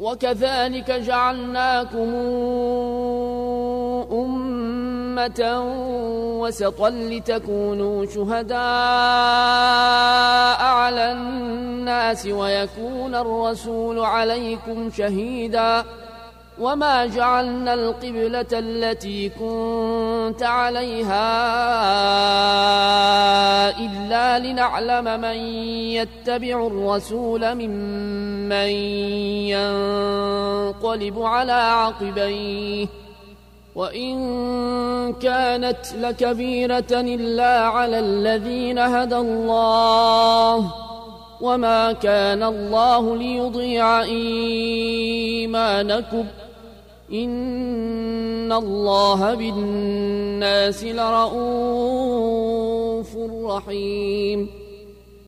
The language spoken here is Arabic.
وكذلك جعلناكم أمة وسطا لتكونوا شهداء على الناس ويكون الرسول عليكم شهيدا وما جعلنا القبلة التي كنت عليها إلا لنعلم من يتبع الرسول ممن ينقلب على عقبيه وإن كانت لكبيرة إلا على الذين هدى الله وما كان الله ليضيع إيمانكم إن الله بالناس لرءوف رحيم